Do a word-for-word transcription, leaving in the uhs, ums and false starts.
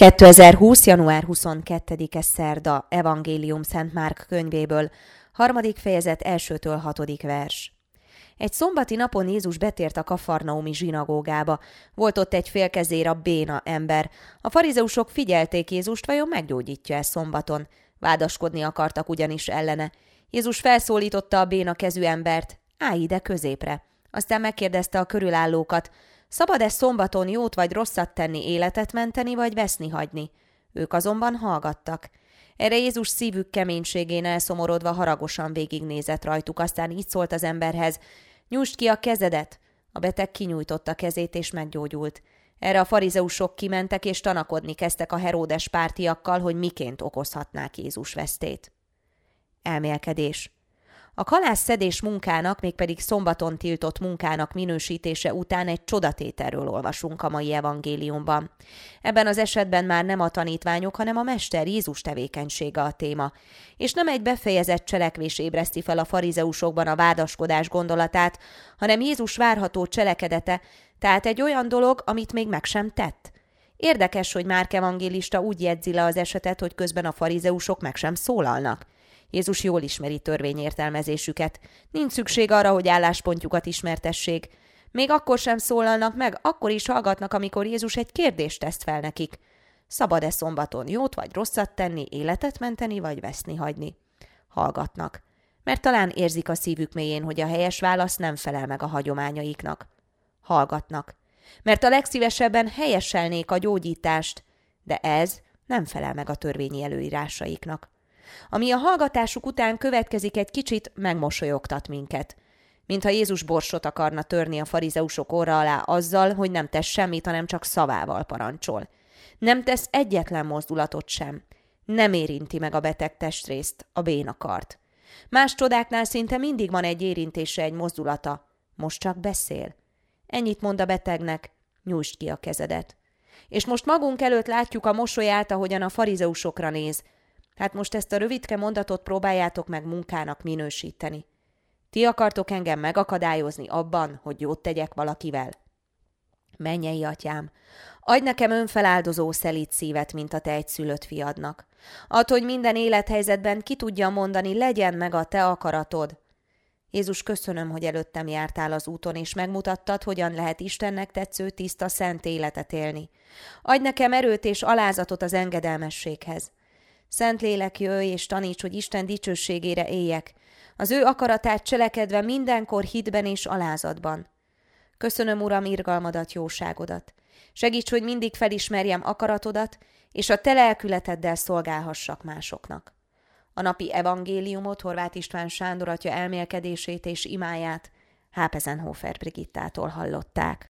kétezer-húsz. január huszonkettedike szerda, Evangélium Szent Márk könyvéből, harmadik fejezet elsőtől hatodik vers. Egy szombati napon Jézus betért a kafarnaumi zsinagógába. Volt ott egy félkezér, béna ember. A farizeusok figyelték Jézust, vajon meggyógyítja-e szombaton. Vádaskodni akartak ugyanis ellene. Jézus felszólította a béna kezű embert, állj ide középre. Aztán megkérdezte a körülállókat, szabad-e szombaton jót vagy rosszat tenni, életet menteni vagy veszni hagyni? Ők azonban hallgattak. Erre Jézus szívük keménységén elszomorodva haragosan végignézett rajtuk, aztán így szólt az emberhez, nyújtsd ki a kezedet! A beteg kinyújtotta kezét és meggyógyult. Erre a farizeusok kimentek és tanakodni kezdtek a Heródes pártiakkal, hogy miként okozhatnák Jézus vesztét. Elmélkedés. A kalásszedés munkának, mégpedig szombaton tiltott munkának minősítése után egy csodatételről olvasunk a mai evangéliumban. Ebben az esetben már nem a tanítványok, hanem a Mester Jézus tevékenysége a téma, és nem egy befejezett cselekvés ébreszti fel a farizeusokban a vádaskodás gondolatát, hanem Jézus várható cselekedete, tehát egy olyan dolog, amit még meg sem tett. Érdekes, hogy Márk evangélista úgy jegyzi le az esetet, hogy közben a farizeusok meg sem szólalnak. Jézus jól ismeri törvényértelmezésüket. Nincs szükség arra, hogy álláspontjukat ismertessék. Még akkor sem szólalnak meg, akkor is hallgatnak, amikor Jézus egy kérdést tesz fel nekik. Szabad-e szombaton jót vagy rosszat tenni, életet menteni vagy veszni hagyni? Hallgatnak. Mert talán érzik a szívük mélyén, hogy a helyes válasz nem felel meg a hagyományaiknak. Hallgatnak. Mert a legszívesebben helyeselnék a gyógyítást, de ez nem felel meg a törvényi előírásaiknak. Ami a hallgatásuk után következik, egy kicsit megmosolyogtat minket. Mintha Jézus borsot akarna törni a farizeusok orra alá azzal, hogy nem tesz semmit, hanem csak szavával parancsol. Nem tesz egyetlen mozdulatot sem. Nem érinti meg a beteg testrészt, a béna kart. Más csodáknál szinte mindig van egy érintése, egy mozdulata. Most csak beszél. Ennyit mond a betegnek, nyújtsd ki a kezedet. És most magunk előtt látjuk a mosolyát, ahogyan a farizeusokra néz. Hát most ezt a rövidke mondatot próbáljátok meg munkának minősíteni. Ti akartok engem megakadályozni abban, hogy jót tegyek valakivel? Mennyei atyám, adj nekem önfeláldozó szelíd szívet, mint a te egyszülött fiadnak. Add, hogy minden élethelyzetben ki tudjam mondani, legyen meg a te akaratod. Jézus, köszönöm, hogy előttem jártál az úton, és megmutattad, hogyan lehet Istennek tetsző, tiszta, szent életet élni. Adj nekem erőt és alázatot az engedelmességhez. Szentlélek, jöjj és taníts, hogy Isten dicsőségére éljek, az ő akaratát cselekedve mindenkor hitben és alázatban. Köszönöm, Uram, irgalmadat, jóságodat. Segíts, hogy mindig felismerjem akaratodat, és a te lelkületeddel szolgálhassak másoknak. A napi evangéliumot Horváth István Sándor atya elmélkedését és imáját Hápezenhofer Brigittától hallották.